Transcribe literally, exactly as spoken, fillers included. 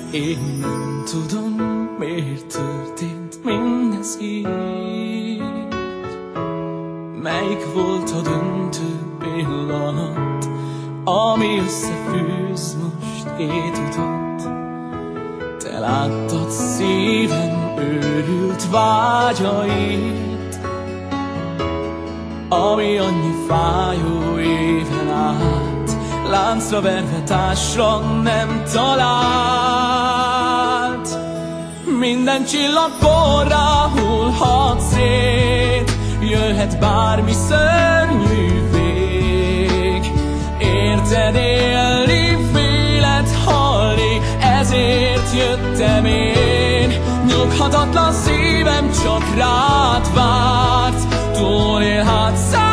Én nem tudom, miért történt mindez így. Melyik volt a döntő pillanat, ami összefűz most két utat? Te láttad szívem őrült vágyait, ami annyi fájó éven át láncra verve társra nem talált. Minden csillag porrá hullhat szét, jöhet bármi szörnyű vég. Érted, élni, vélet halni, ezért jöttem én. Nyughatatlan szívem csak rád várt, túlélhat szám.